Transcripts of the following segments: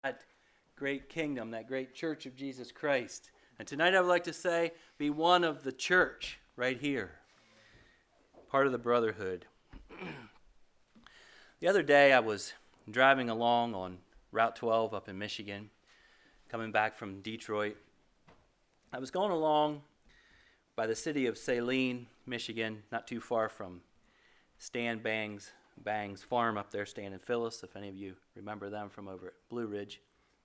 that great kingdom, that great church of Jesus Christ. And tonight I would like to say, be one of the church right here, part of the brotherhood. The other day I was driving along on Route 12 up in Michigan, coming back from Detroit. I was going along by the city of Saline, Michigan, not too far from Stan Bang's farm up there, Stan and Phyllis, if any of you remember them from over at Blue Ridge.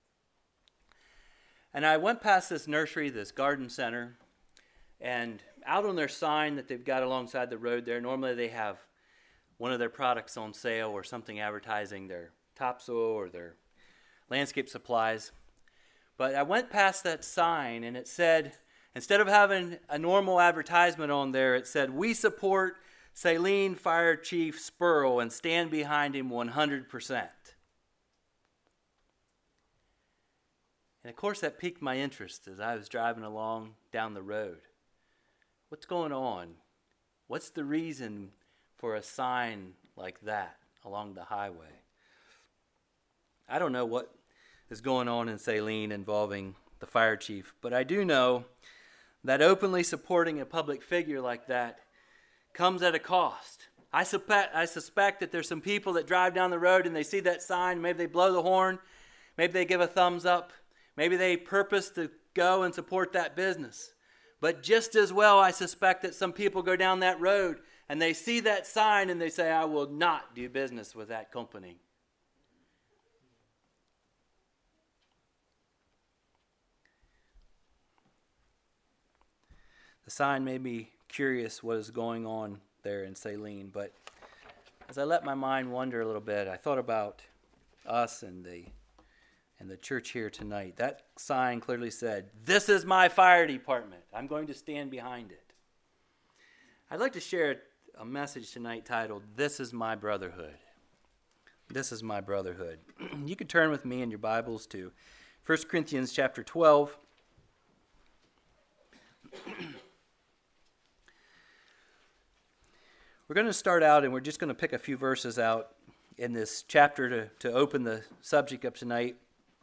And I went past this nursery, this garden center, and out on their sign that they've got alongside the road there, normally they have one of their products on sale or something advertising their topsoil or their landscape supplies. But I went past that sign and it said, instead of having a normal advertisement on there, it said, "We support Saline Fire Chief Spurl and stand behind him 100%. And of course that piqued my interest as I was driving along down the road. What's going on? What's the reason for a sign like that along the highway? I don't know what is going on in Saline involving the fire chief, but I do know that openly supporting a public figure like that comes at a cost. I suspect that there's some people that drive down the road and they see that sign, maybe they blow the horn, maybe they give a thumbs up, maybe they purpose to go and support that business. But just as well, I suspect that some people go down that road and they see that sign and they say, "I will not do business with that company." The sign made me curious what is going on there in Saline, but as I let my mind wander a little bit, I thought about us and the church here tonight. That sign clearly said, "This is my fire department. I'm going to stand behind it." I'd like to share a message tonight titled, "This is my brotherhood." This is my brotherhood. You can turn with me in your Bibles to 1 Corinthians chapter 12. We're going to start out, and we're just going to pick a few verses out in this chapter to open the subject up tonight.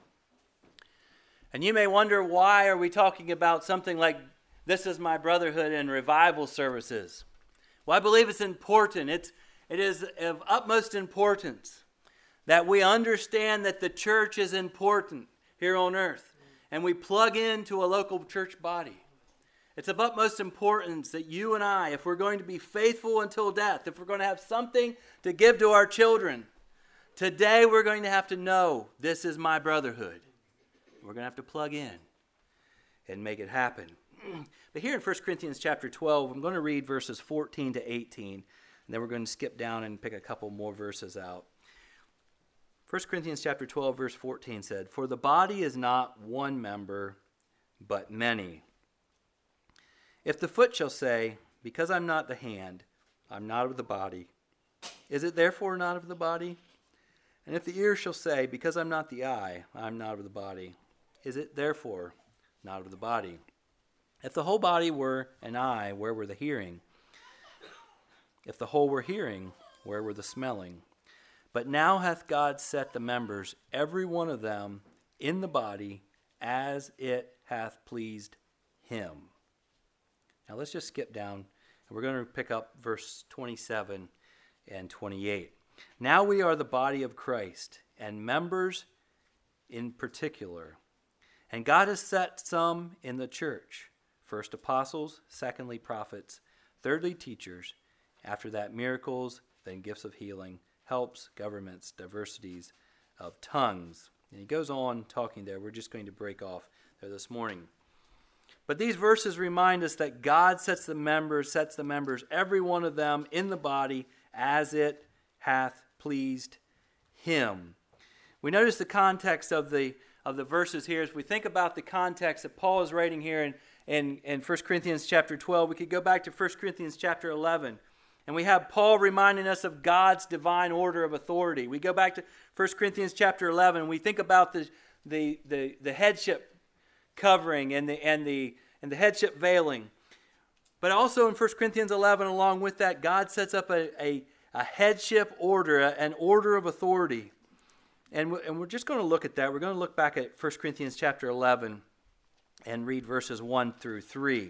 And you may wonder, why are we talking about something like "This is my brotherhood" in revival services? Well, I believe it's important. It is of utmost importance that we understand that the church is important here on earth, and we plug into a local church body. It's of utmost importance that you and I, if we're going to be faithful until death, if we're going to have something to give to our children, today we're going to have to know this is my brotherhood. We're going to have to plug in and make it happen. But here in 1 Corinthians chapter 12, I'm going to read verses 14 to 18, and then we're going to skip down and pick a couple more verses out. 1 Corinthians chapter 12, verse 14 said, "For the body is not one member, but many. If the foot shall say, 'Because I'm not the hand, I'm not of the body,' is it therefore not of the body? And if the ear shall say, 'Because I'm not the eye, I'm not of the body,' is it therefore not of the body? If the whole body were an eye, where were the hearing? If the whole were hearing, where were the smelling? But now hath God set the members, every one of them, in the body, as it hath pleased him." Now let's just skip down, and we're going to pick up verse 27 and 28. "Now we are the body of Christ, and members in particular. And God has set some in the church, first apostles, secondly prophets, thirdly teachers, after that miracles, then gifts of healing, helps, governments, diversities of tongues." And he goes on talking there. We're just going to break off there this morning. But these verses remind us that God sets the members, every one of them, in the body as it hath pleased him. We notice the context of the verses here. As we think about the context that Paul is writing here in 1 Corinthians chapter 12, we could go back to 1 Corinthians chapter 11. And we have Paul reminding us of God's divine order of authority. We go back to 1 Corinthians chapter 11, and we think about the headship covering and the headship veiling. But also in 1 Corinthians 11, along with that, God sets up a headship order, an order of authority. And we're just going to look at that. We're going to look back at 1 Corinthians chapter 11 and read verses 1 through 3.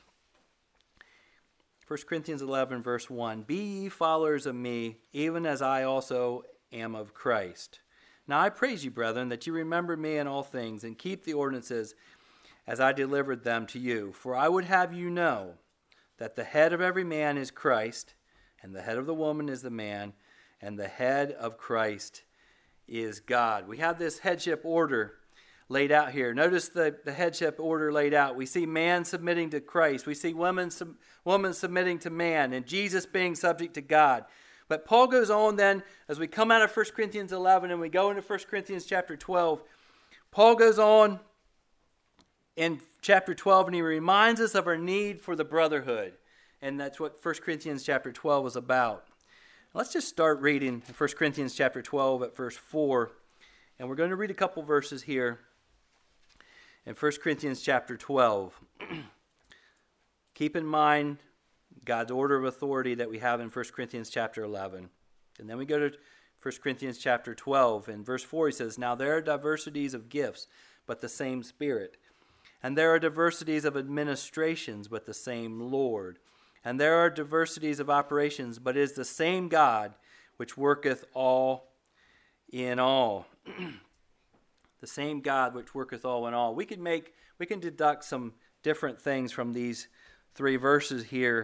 1 Corinthians 11, verse 1. Be ye followers of me, even as I also am of Christ. Now I praise you, brethren, that you remember me in all things, and keep the ordinances as I delivered them to you. For I would have you know that the head of every man is Christ, and the head of the woman is the man, and the head of Christ is God. We have this headship order laid out here. Notice the headship order laid out. We see man submitting to Christ. We see woman submitting to man, and Jesus being subject to God. But Paul goes on then, as we come out of 1 Corinthians 11 and we go into 1 Corinthians chapter 12, Paul goes on in chapter 12 and he reminds us of our need for the brotherhood. And that's what 1 Corinthians chapter 12 is about. Let's just start reading 1 Corinthians chapter 12 at verse 4. And we're going to read a couple verses here in 1 Corinthians chapter 12. Keep in mind God's order of authority that we have in 1 Corinthians chapter 11. And then we go to 1 Corinthians chapter 12. In verse 4 he says, Now there are diversities of gifts, but the same Spirit. And there are diversities of administrations, but the same Lord. And there are diversities of operations, but it is the same God which worketh all in all. The same God which worketh all in all. We can deduct some different things from these three verses here.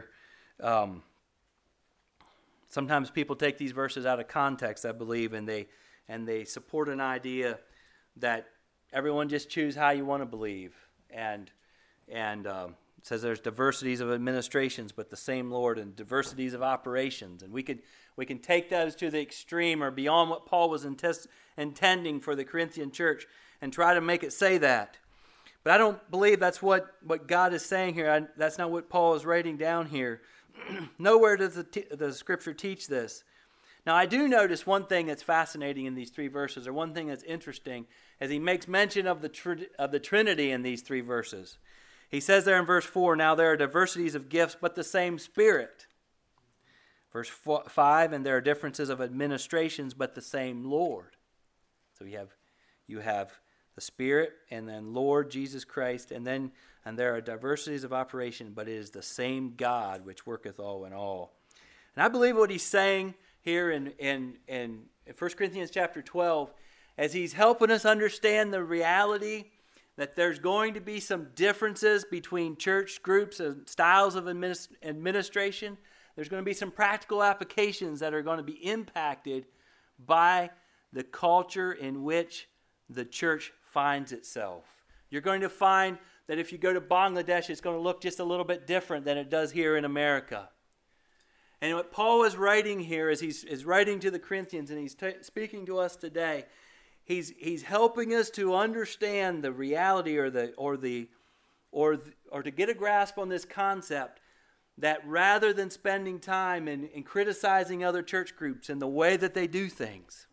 Sometimes people take these verses out of context, I believe, and they support an idea that everyone just choose how you want to believe. And it says there's diversities of administrations, but the same Lord, and diversities of operations. And we can take those to the extreme or beyond what Paul was intending for the Corinthian church and try to make it say that. But I don't believe that's what God is saying here. That's not what Paul is writing down here. Nowhere does the Scripture teach this. Now, I do notice one thing that's fascinating in these three verses, or one thing that's interesting, as he makes mention of the Trinity in these three verses. He says there in verse 4, Now there are diversities of gifts, but the same Spirit. Verse 5, And there are differences of administrations, but the same Lord. So you have the Spirit, and then Lord Jesus Christ, and there are diversities of operation, but it is the same God which worketh all in all. And I believe what he's saying here in 1 Corinthians chapter 12, as he's helping us understand the reality that there's going to be some differences between church groups and styles of administration. There's going to be some practical applications that are going to be impacted by the culture in which the church finds itself. You're going to find that if you go to Bangladesh, it's going to look just a little bit different than it does here in America. And what Paul is writing here is he's writing to the Corinthians, and he's speaking to us today. He's helping us to understand the reality or to get a grasp on this concept that rather than spending time in criticizing other church groups and the way that they do things,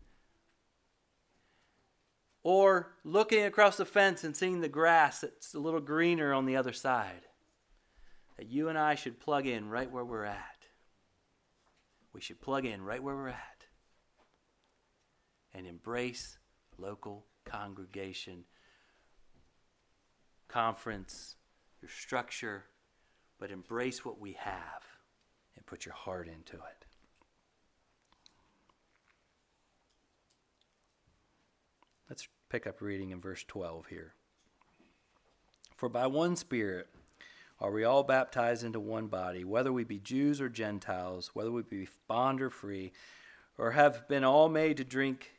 or looking across the fence and seeing the grass that's a little greener on the other side, that you and I should plug in right where we're at. We should plug in right where we're at and embrace local congregation, conference, your structure, but embrace what we have and put your heart into it. Let's pick up reading in verse 12 here. For by one Spirit are we all baptized into one body, whether we be Jews or Gentiles, whether we be bond or free, or have been all made to drink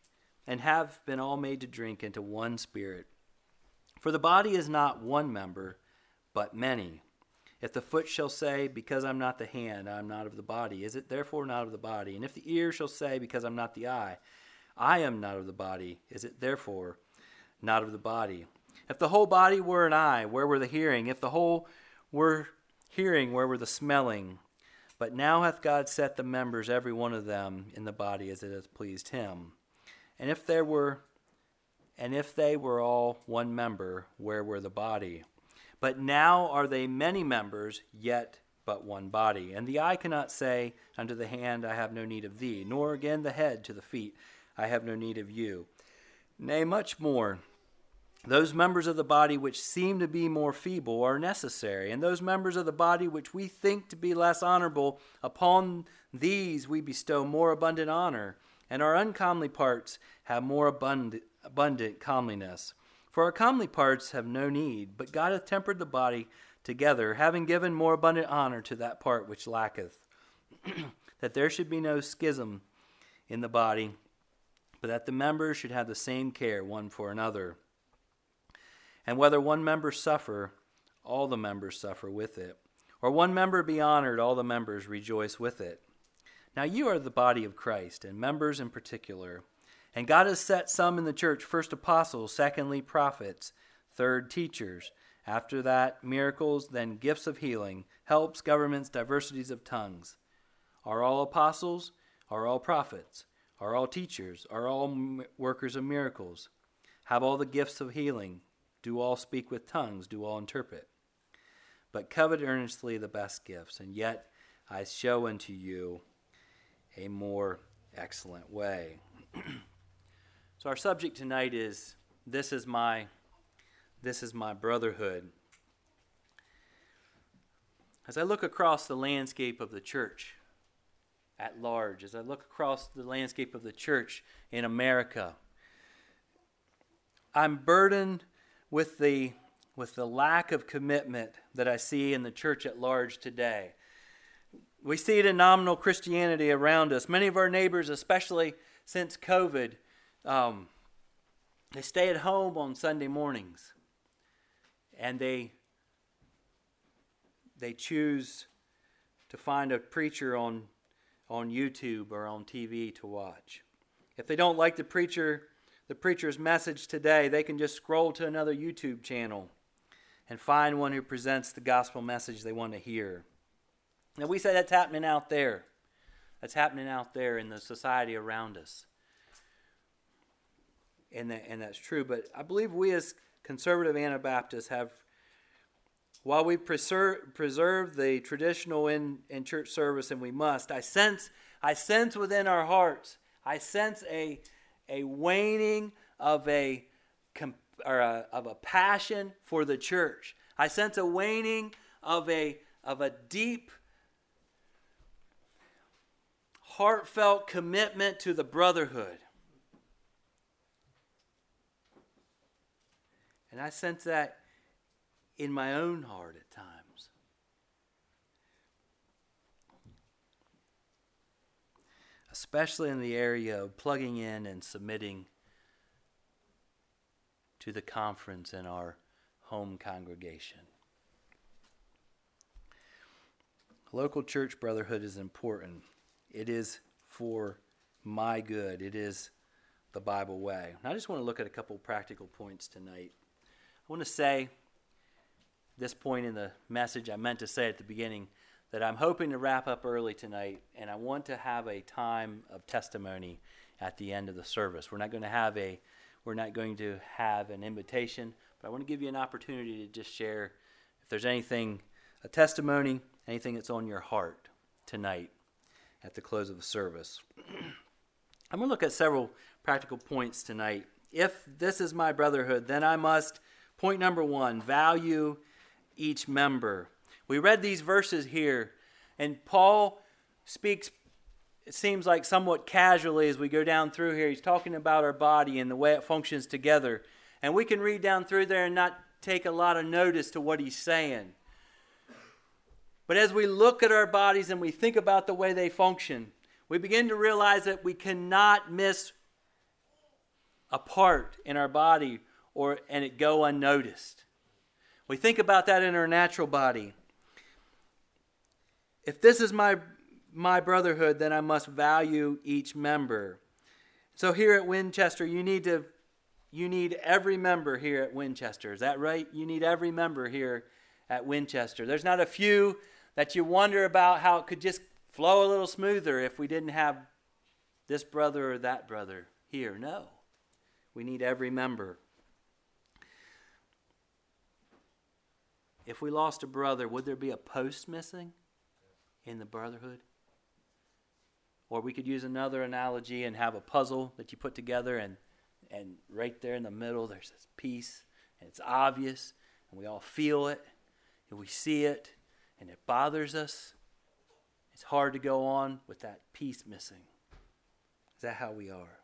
into one Spirit. For the body is not one member, but many. If the foot shall say, Because I'm not the hand, I am not of the body, is it therefore not of the body? And if the ear shall say, Because I'm not the eye, I am not of the body, is it therefore not of the body? If the whole body were an eye, where were the hearing? If the whole were hearing, where were the smelling? But now hath God set the members, every one of them, in the body as it hath pleased him. And if they were all one member, where were the body? But now are they many members, yet but one body. And the eye cannot say unto the hand, I have no need of thee, nor again the head to the feet, I have no need of you. Nay, much more. Those members of the body which seem to be more feeble are necessary, and those members of the body which we think to be less honorable, upon these we bestow more abundant honor, and our uncomely parts have more abundant comeliness. For our comely parts have no need, but God hath tempered the body together, having given more abundant honor to that part which lacketh, that there should be no schism in the body, but that the members should have the same care one for another. And whether one member suffer, all the members suffer with it. Or one member be honored, all the members rejoice with it. Now you are the body of Christ, and members in particular. And God has set some in the church, first apostles, secondly prophets, third teachers, after that miracles, then gifts of healing, helps, governments, diversities of tongues. Are all apostles? Are all prophets? Are all teachers? Are all workers of miracles? Have all the gifts of healing? Do all speak with tongues? Do all interpret? But covet earnestly the best gifts, and yet I show unto you a more excellent way. So our subject tonight is, this is my brotherhood. As I look across the landscape of the church at large, as I look across the landscape of the church in America, I'm burdened with the lack of commitment that I see in the church at large today. We see it in nominal Christianity around us. Many of our neighbors, especially since COVID, they stay at home on Sunday mornings, and they choose to find a preacher on YouTube or on TV to watch. If they don't like the preacher's message today, they can just scroll to another YouTube channel and find one who presents the gospel message they want to hear. Now we say that's happening out there. That's happening out there in the society around us. And that's true. But I believe we as conservative Anabaptists have, while we preserve the traditional in church service, and we must, I sense within our hearts, I sense a waning of a passion for the church. I sense a waning of a deep, heartfelt commitment to the brotherhood. And I sense that in my own heart at times. Especially in the area of plugging in and submitting to the conference in our home congregation. Local church brotherhood is important. It is for my good. It is the Bible way. And I just want to look at a couple practical points tonight. I want to say, this point in the message I meant to say at the beginning, that I'm hoping to wrap up early tonight, and I want to have a time of testimony at the end of the service. We're not going to have an invitation, but I want to give you an opportunity to just share if there's anything, a testimony, anything that's on your heart tonight at the close of the service. I'm going to look at several practical points tonight. If this is my brotherhood, then I must, point number 1, value each member. We read these verses here, and Paul speaks, it seems like somewhat casually as we go down through here. He's talking about our body and the way it functions together. And we can read down through there and not take a lot of notice to what he's saying. But as we look at our bodies and we think about the way they function, we begin to realize that we cannot miss a part in our body and it go unnoticed. We think about that in our natural body. If this is my brotherhood, then I must value each member. So here at Winchester, you need every member here at Winchester. Is that right? You need every member here at Winchester. There's not a few that you wonder about how it could just flow a little smoother if we didn't have this brother or that brother here. No. We need every member. If we lost a brother, would there be a post missing in the brotherhood? Or we could use another analogy and have a puzzle that you put together, and right there in the middle there's this piece, and it's obvious, and we all feel it, and we see it, and it bothers us. It's hard to go on with that piece missing. Is that how we are?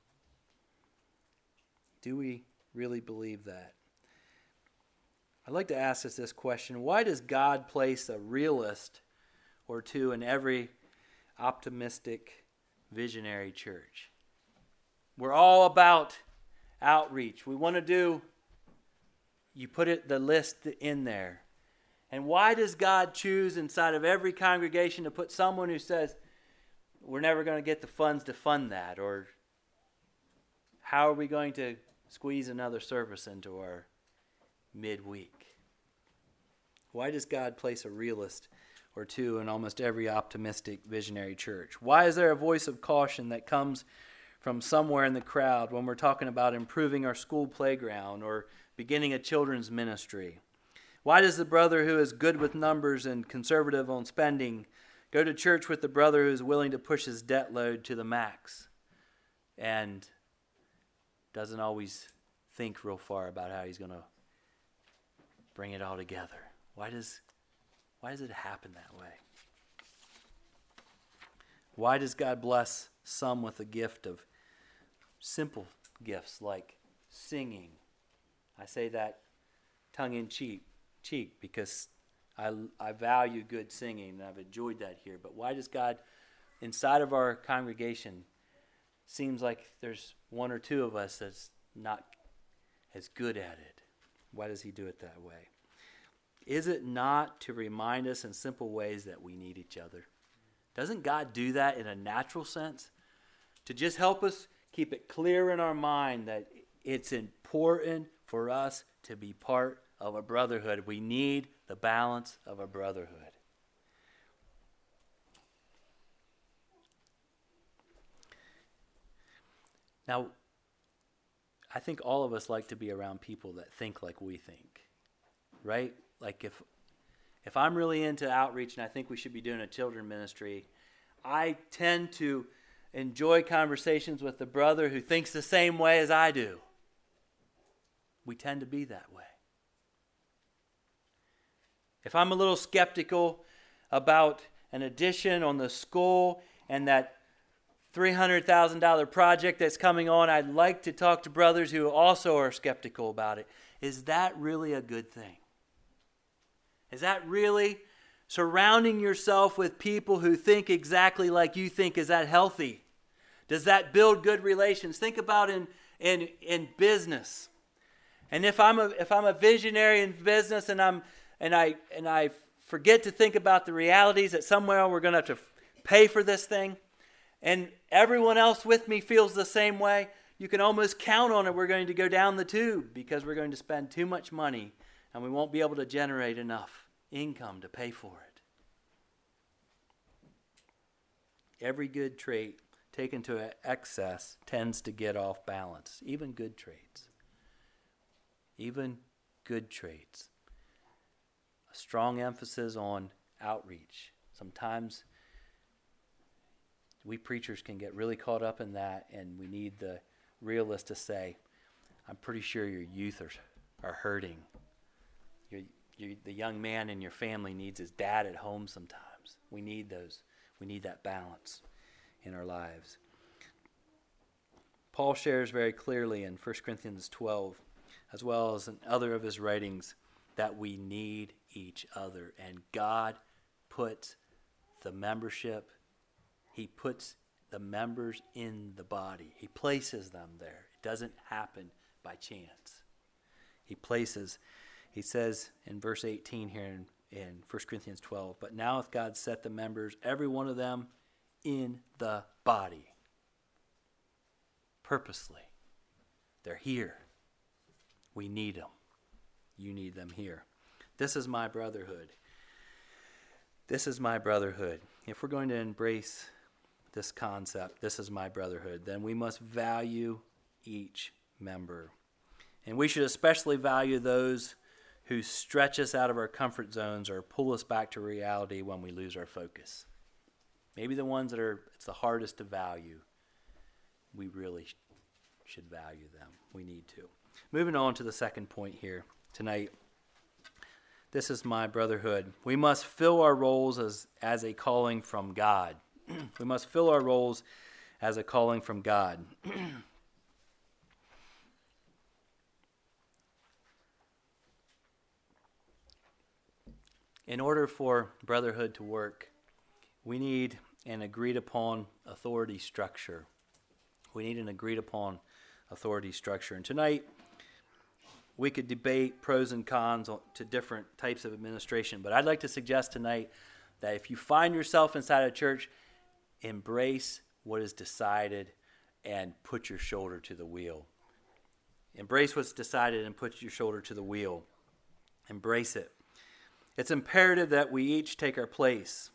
Do we really believe that? I'd like to ask us this question. Why does God place a realist or two in every optimistic, visionary church? We're all about outreach. We want to do, you put the list in there. And why does God choose inside of every congregation to put someone who says, we're never going to get the funds to fund that? Or how are we going to squeeze another service into our midweek? Why does God place a realist or two in almost every optimistic, visionary church? Why is there a voice of caution that comes from somewhere in the crowd when we're talking about improving our school playground or beginning a children's ministry? Why does the brother who is good with numbers and conservative on spending go to church with the brother who is willing to push his debt load to the max and doesn't always think real far about how he's going to bring it all together? Why does it happen that way? Why does God bless some with a gift of simple gifts like singing? I say that tongue-in-cheek because I value good singing, and I've enjoyed that here. But why does God, inside of our congregation, seems like there's one or two of us that's not as good at it? Why does he do it that way? Is it not to remind us in simple ways that we need each other? Doesn't God do that in a natural sense? To just help us keep it clear in our mind that it's important for us to be part of a brotherhood. We need the balance of a brotherhood. Now, I think all of us like to be around people that think like we think, right? Like if I'm really into outreach and I think we should be doing a children's ministry, I tend to enjoy conversations with the brother who thinks the same way as I do. We tend to be that way. If I'm a little skeptical about an addition on the school and that $300,000 project that's coming on, I'd like to talk to brothers who also are skeptical about it. Is that really a good thing? Is that really surrounding yourself with people who think exactly like you think? Is that healthy? Does that build good relations? Think about in business. And if I'm a visionary in business and I forget to think about the realities that somewhere we're going to have to pay for this thing, and everyone else with me feels the same way, you can almost count on it. We're going to go down the tube because we're going to spend too much money and we won't be able to generate enough income to pay for it. Every good trait taken to excess tends to get off balance, even good traits. Even good traits. A strong emphasis on outreach. Sometimes we preachers can get really caught up in that, and we need the realist to say, I'm pretty sure your youth are hurting. The young man in your family needs his dad at home sometimes. We need those. We need that balance in our lives. Paul shares very clearly in 1 Corinthians 12, as well as in other of his writings, that we need each other. And God puts the membership, he puts the members in the body. He places them there. It doesn't happen by chance. He says in verse 18 here in 1 Corinthians 12, but now hath God set the members, every one of them, in the body. Purposely. They're here. We need them. You need them here. This is my brotherhood. This is my brotherhood. If we're going to embrace this concept, this is my brotherhood, then we must value each member. And we should especially value those who stretch us out of our comfort zones or pull us back to reality when we lose our focus. Maybe the ones that it's the hardest to value. We really should value them. We need to. Moving on to the second point here tonight. This is my brotherhood. We must fill our roles as a calling from God. We must fill our roles as a calling from God. In order for brotherhood to work, we need an agreed upon authority structure. We need an agreed upon authority structure. And tonight, we could debate pros and cons to different types of administration, but I'd like to suggest tonight that if you find yourself inside a church, embrace what is decided and put your shoulder to the wheel. Embrace what's decided and put your shoulder to the wheel. Embrace it. It's imperative that we each take our place.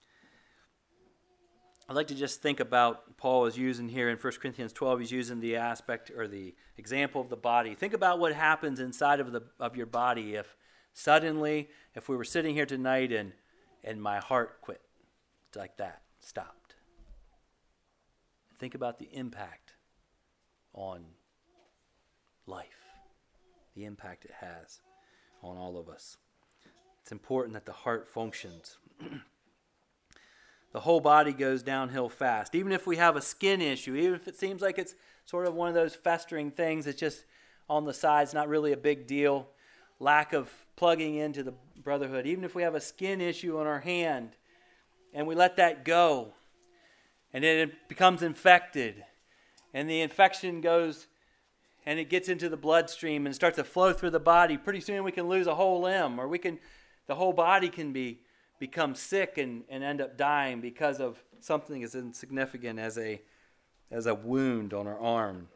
I'd like to just think about Paul is using here in 1 Corinthians 12. He's using the aspect or the example of the body. Think about what happens inside of your body if suddenly, if we were sitting here tonight and my heart quit like that, stopped. Think about the impact on life, the impact it has on all of us. It's important that the heart functions. The whole body goes downhill fast. Even if we have a skin issue, even if it seems like it's sort of one of those festering things, it's just on the sides, not really a big deal. Lack of plugging into the brotherhood. Even if we have a skin issue on our hand and we let that go and then it becomes infected and the infection goes and it gets into the bloodstream and starts to flow through the body, pretty soon we can lose a whole limb, or the whole body can become sick and end up dying because of something as insignificant as a wound on our arm.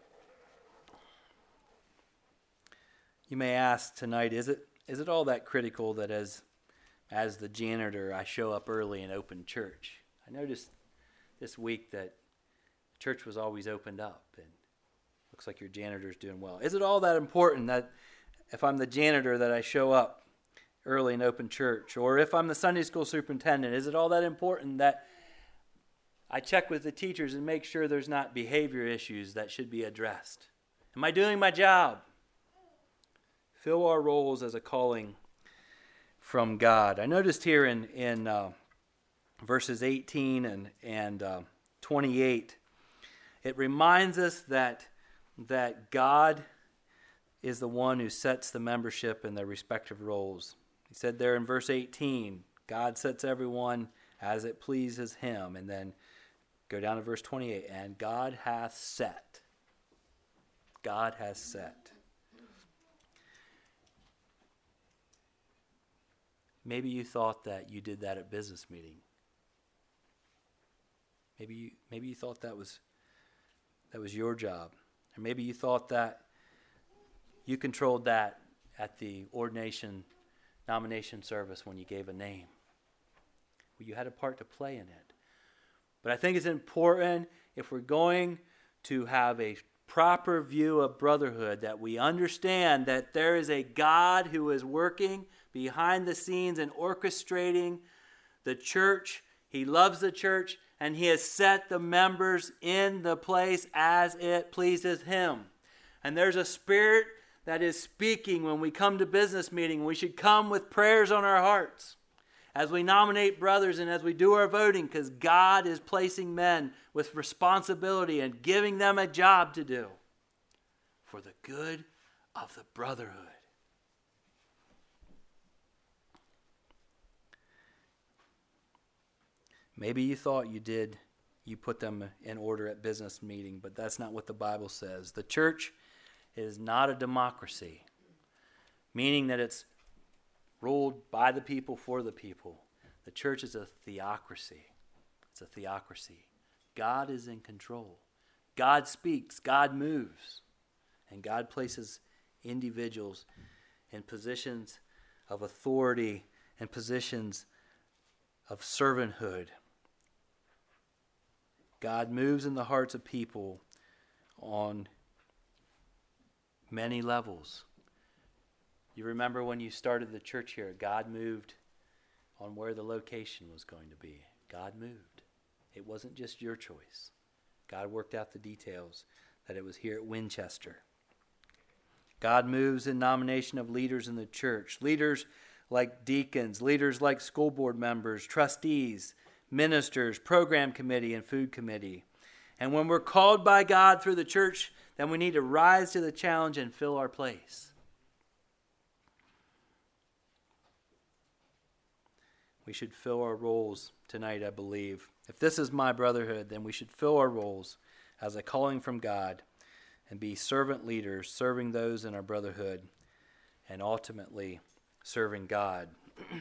You may ask tonight, is it all that critical that as the janitor I show up early and open church? I noticed this week that church was always opened up, and looks like your janitor's doing well. Is it all that important that if I'm the janitor that I show up early and open church? Or if I'm the Sunday school superintendent, is it all that important that I check with the teachers and make sure there's not behavior issues that should be addressed? Am I doing my job? Fill our roles as a calling from God. I noticed here in verses 18 and 28, it reminds us that God is the one who sets the membership in their respective roles. He said there in verse 18, God sets everyone as it pleases him. And then go down to verse 28, and God hath set. God has set. Maybe you thought that you did that at business meeting. Maybe you thought that was your job. Or maybe you thought that you controlled that at the nomination service when you gave a name. Well, you had a part to play in it. But I think it's important, if we're going to have a proper view of brotherhood, that we understand that there is a God who is working behind the scenes and orchestrating the church. He loves the church, and he has set the members in the place as it pleases him. And there's a spirit that is speaking when we come to business meeting. We should come with prayers on our hearts as we nominate brothers and as we do our voting, because God is placing men with responsibility and giving them a job to do for the good of the brotherhood. Maybe you thought you put them in order at business meeting, but that's not what the Bible says. The church is not a democracy, meaning that it's ruled by the people for the people. The church is a theocracy. It's a theocracy. God is in control. God speaks. God moves. And God places individuals in positions of authority and positions of servanthood. God moves in the hearts of people on many levels. You remember when you started the church here, God moved on where the location was going to be. God moved. It wasn't just your choice. God worked out the details that it was here at Winchester. God moves in nomination of leaders in the church. Leaders like deacons, leaders like school board members, trustees, ministers, program committee, and food committee. And when we're called by God through the church, then we need to rise to the challenge and fill our place. We should fill our roles tonight, I believe. If this is my brotherhood, then we should fill our roles as a calling from God and be servant leaders, serving those in our brotherhood, and ultimately serving God.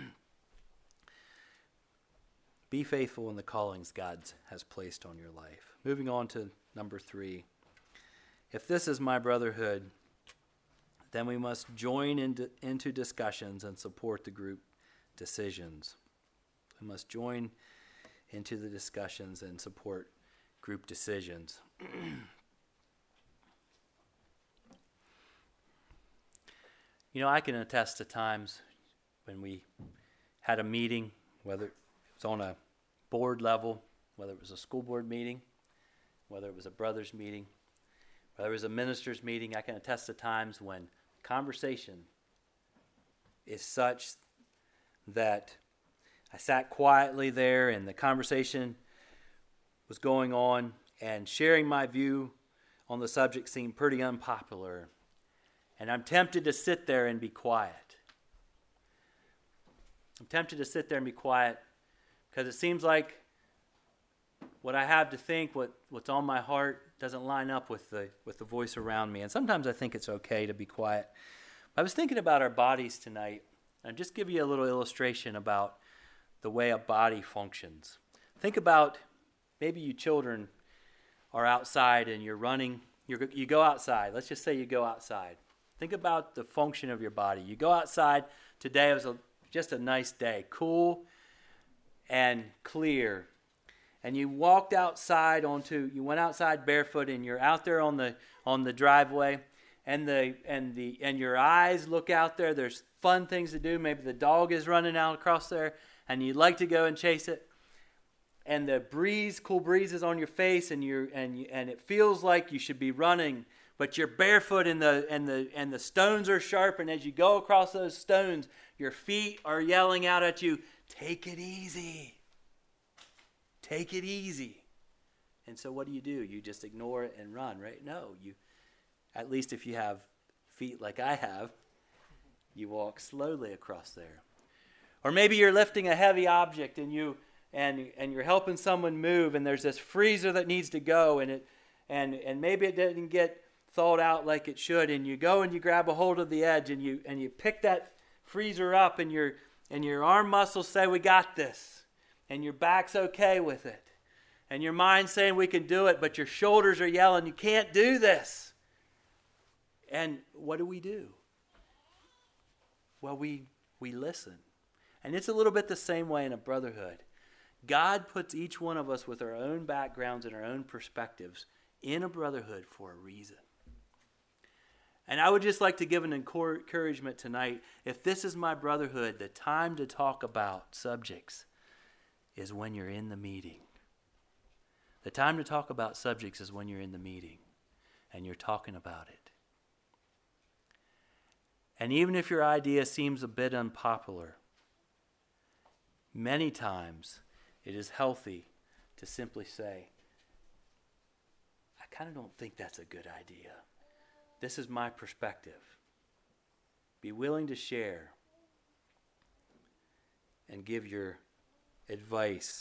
Be faithful in the callings God has placed on your life. Moving on to number 3. If this is my brotherhood, then we must join into discussions and support the group decisions. We must join into the discussions and support group decisions. You know, I can attest to times when we had a meeting, whether it was on a board level, whether it was a school board meeting, whether it was a brothers meeting, whether it was a ministers meeting. I can attest to times when conversation is such that I sat quietly there and the conversation was going on, and sharing my view on the subject seemed pretty unpopular. And I'm tempted to sit there and be quiet. I'm tempted to sit there and be quiet because it seems like what I have to think, what's on my heart, doesn't line up with the voice around me. And sometimes I think it's okay to be quiet. I was thinking about our bodies tonight, and I'll just give you a little illustration about the way a body functions. Think about maybe you children are outside and you're running. You go outside. Let's just say you go outside. Think about the function of your body. You go outside. Today was just a nice day, cool and clear. And you walked outside you went outside barefoot, and you're out there on the driveway, and your eyes look out there. There's fun things to do. Maybe the dog is running out across there, and you'd like to go and chase it. And the cool breeze is on your face, and it feels like you should be running, but you're barefoot, and the stones are sharp, and as you go across those stones, your feet are yelling out at you, "Take it easy. Take it easy." And so what do? You just ignore it and run, right? No, at least if you have feet like I have, you walk slowly across there. Or maybe you're lifting a heavy object and you're helping someone move, and there's this freezer that needs to go, and maybe it didn't get thawed out like it should, and you go and you grab a hold of the edge, and you pick that freezer up, and your arm muscles say, "We got this," and your back's okay with it, and your mind's saying, "We can do it," but your shoulders are yelling, "You can't do this." And what do? Well, we listen. And it's a little bit the same way in a brotherhood. God puts each one of us with our own backgrounds and our own perspectives in a brotherhood for a reason. And I would just like to give an encouragement tonight. If this is my brotherhood, the time to talk about subjects is when you're in the meeting. The time to talk about subjects is when you're in the meeting and you're talking about it. And even if your idea seems a bit unpopular, many times it is healthy to simply say, "I kind of don't think that's a good idea. This is my perspective." Be willing to share and give your advice.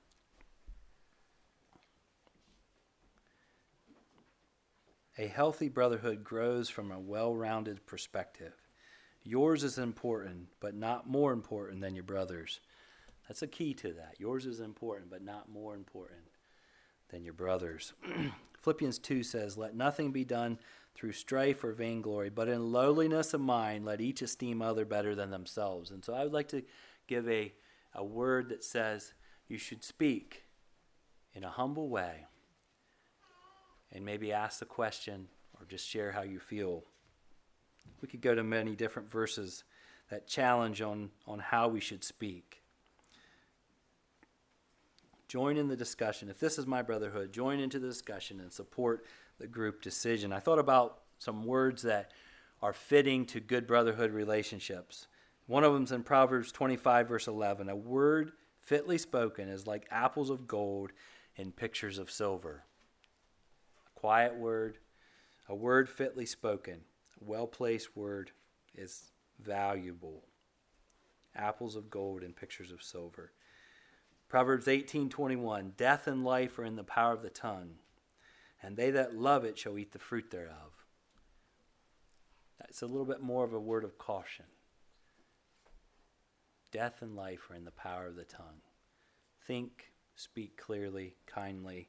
A healthy brotherhood grows from a well-rounded perspective. Yours is important, but not more important than your brother's. That's a key to that. Yours is important, but not more important than your brother's. Philippians 2 says, "Let nothing be done through strife or vainglory, but in lowliness of mind, let each esteem other better than themselves." And so I would like to give a word that says you should speak in a humble way and maybe ask a question or just share how you feel. We could go to many different verses that challenge on how we should speak. Join in the discussion. If this is my brotherhood, join into the discussion and support the group decision. I thought about some words that are fitting to good brotherhood relationships. One of them is in Proverbs 25, verse 11. A word fitly spoken is like apples of gold in pictures of silver. A quiet word, a word fitly spoken, a well-placed word is valuable. Apples of gold in pictures of silver. Proverbs 18:21. Death and life are in the power of the tongue, and they that love it shall eat the fruit thereof. That's a little bit more of a word of caution. Death and life are in the power of the tongue. Think, speak clearly, kindly.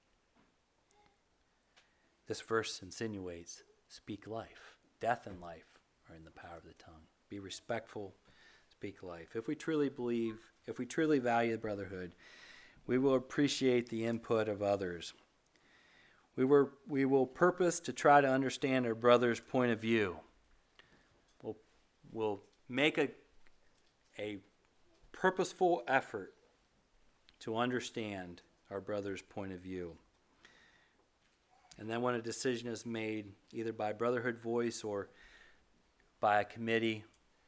This verse insinuates, speak life. Death and life are in the power of the tongue. Be respectful, speak life. If we truly believe, if we truly value brotherhood, we will appreciate the input of others. We will purpose to try to understand our brother's point of view. We'll make a purposeful effort to understand our brother's point of view. And then when a decision is made, either by Brotherhood Voice or by a committee,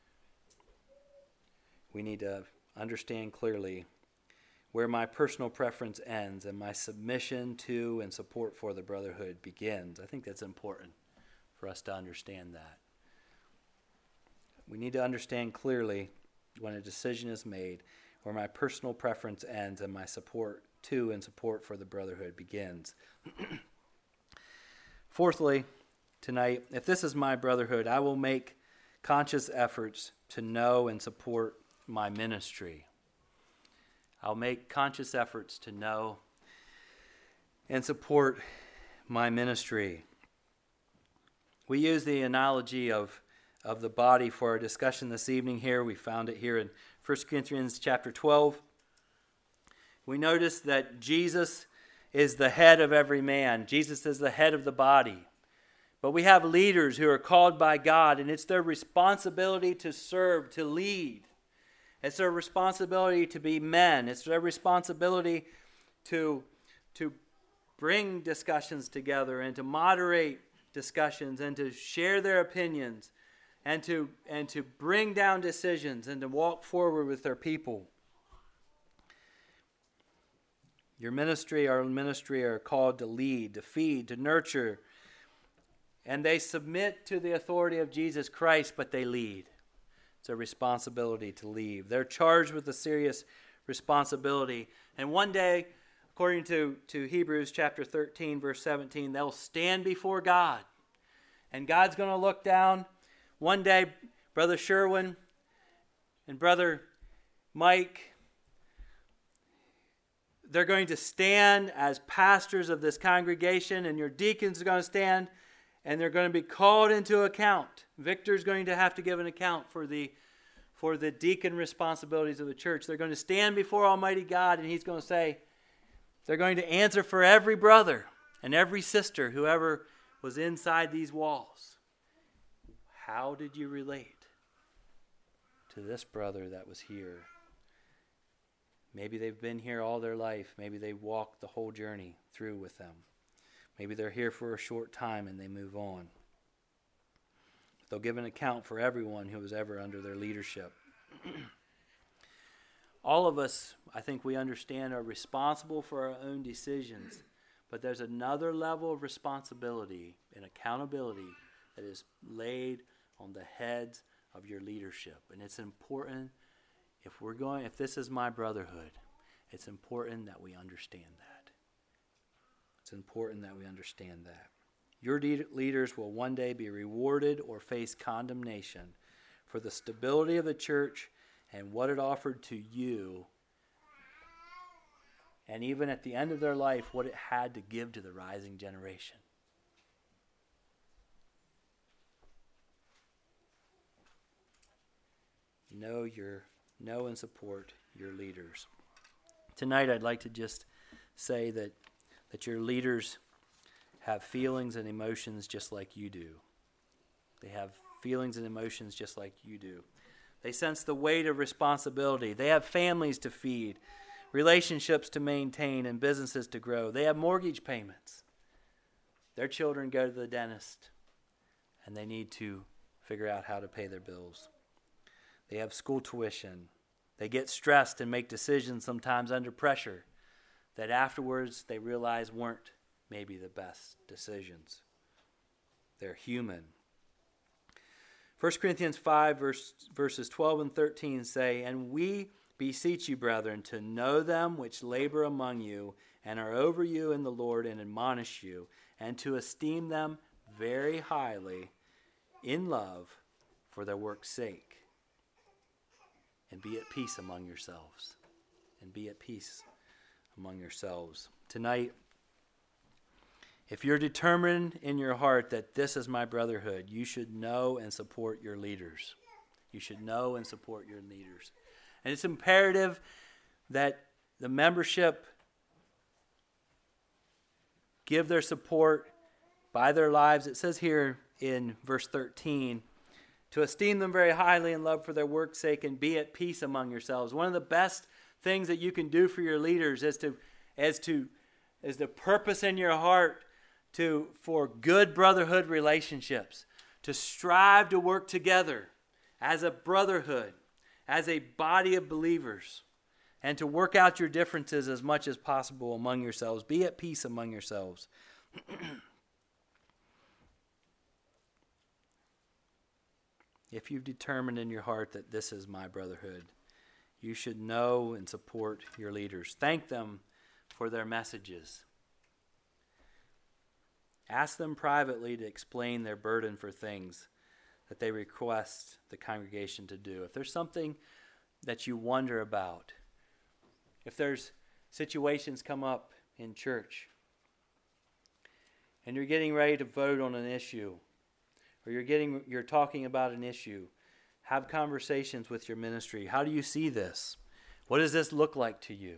we need to understand clearly where my personal preference ends and my submission to and support for the brotherhood begins. I think that's important for us to understand that. We need to understand clearly when a decision is made where my personal preference ends and my support to and support for the brotherhood begins. Fourthly, tonight, if this is my brotherhood, I will make conscious efforts to know and support my ministry. I'll make conscious efforts to know and support my ministry. We use the analogy of the body for our discussion this evening here. We found it here in 1 Corinthians chapter 12. We notice that Jesus is the head of every man. Jesus is the head of the body. But we have leaders who are called by God, and it's their responsibility to serve, to lead. It's their responsibility to be men. It's their responsibility to bring discussions together and to moderate discussions and to share their opinions and to bring down decisions and to walk forward with their people. Your ministry, our ministry, are called to lead, to feed, to nurture. And they submit to the authority of Jesus Christ, but they lead. It's a responsibility to lead. They're charged with a serious responsibility. And one day, according to Hebrews chapter 13, verse 17, they'll stand before God. And God's going to look down. One day, Brother Sherwin and Brother Mike, they're going to stand as pastors of this congregation, and your deacons are going to stand, and they're going to be called into account. Victor's going to have to give an account for the deacon responsibilities of the church. They're going to stand before Almighty God, and he's going to say, they're going to answer for every brother and every sister, whoever was inside these walls. How did you relate to this brother that was here? Maybe they've been here all their life. Maybe they walked the whole journey through with them. Maybe they're here for a short time and they move on. They'll give an account for everyone who was ever under their leadership. All of us, I think we understand, are responsible for our own decisions. But there's another level of responsibility and accountability that is laid on the heads of your leadership. And it's important, if this is my brotherhood, it's important that we understand that. It's important that we understand that. Your leaders will one day be rewarded or face condemnation for the stability of the church and what it offered to you, and even at the end of their life, what it had to give to the rising generation. Know and support your leaders. Tonight, I'd like to just say that your leaders have feelings and emotions just like you do. They have feelings and emotions just like you do. They sense the weight of responsibility. They have families to feed, relationships to maintain, and businesses to grow. They have mortgage payments. Their children go to the dentist, and they need to figure out how to pay their bills. They have school tuition. They get stressed and make decisions sometimes under pressure that afterwards they realize weren't maybe the best decisions. They're human. 1 Corinthians 5 verses 12 and 13 say, "And we beseech you, brethren, to know them which labor among you and are over you in the Lord and admonish you, and to esteem them very highly in love for their work's sake. And be at peace among yourselves." And be at peace among yourselves. Tonight, if you're determined in your heart that this is my brotherhood, you should know and support your leaders. You should know and support your leaders. And it's imperative that the membership give their support by their lives. It says here in verse 13, to esteem them very highly in love for their work's sake and be at peace among yourselves. One of the best things that you can do for your leaders is the purpose in your heart for good brotherhood relationships, to strive to work together as a brotherhood, as a body of believers, and to work out your differences as much as possible among yourselves. Be at peace among yourselves. If you've determined in your heart that this is my brotherhood, you should know and support your leaders. Thank them for their messages. Ask them privately to explain their burden for things that they request the congregation to do. If there's something that you wonder about, if there's situations come up in church and you're getting ready to vote on an issue, or you're talking about an issue, have conversations with your ministry. How do you see this? What does this look like to you?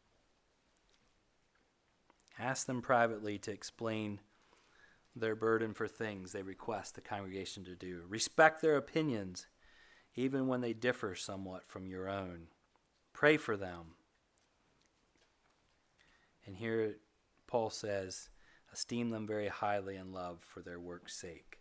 Ask them privately to explain their burden for things they request the congregation to do. Respect their opinions, even when they differ somewhat from your own. Pray for them. And here Paul says, esteem them very highly in love for their work's sake.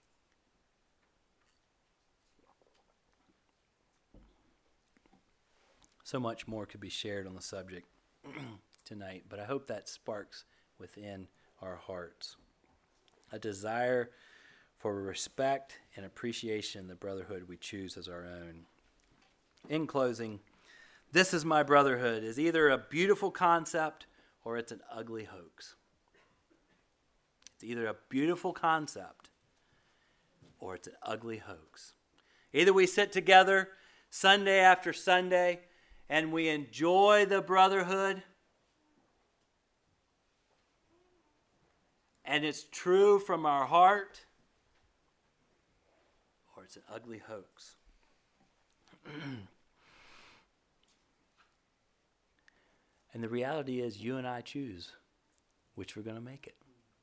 So much more could be shared on the subject tonight, but I hope that sparks within our hearts a desire for respect and appreciation of the brotherhood we choose as our own. In closing, this is my brotherhood is either a beautiful concept or it's an ugly hoax. It's either a beautiful concept or it's an ugly hoax. Either we sit together Sunday after Sunday and we enjoy the brotherhood, and it's true from our heart, or it's an ugly hoax. And the reality is you and I choose which we're going to make it.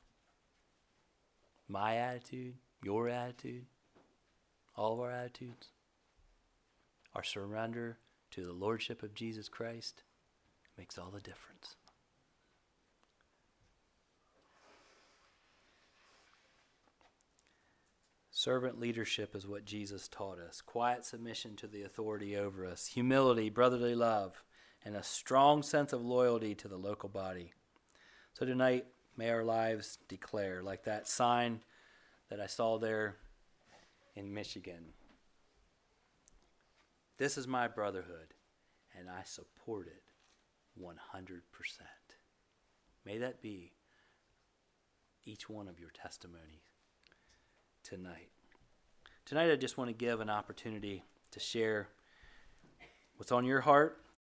My attitude, your attitude, all of our attitudes, our surrender to the Lordship of Jesus Christ makes all the difference. Servant leadership is what Jesus taught us. Quiet submission to the authority over us. Humility, brotherly love, and a strong sense of loyalty to the local body. So tonight, may our lives declare, like that sign that I saw there in Michigan. This is my brotherhood, and I support it 100%. May that be each one of your testimonies tonight. Tonight I just want to give an opportunity to share what's on your heart,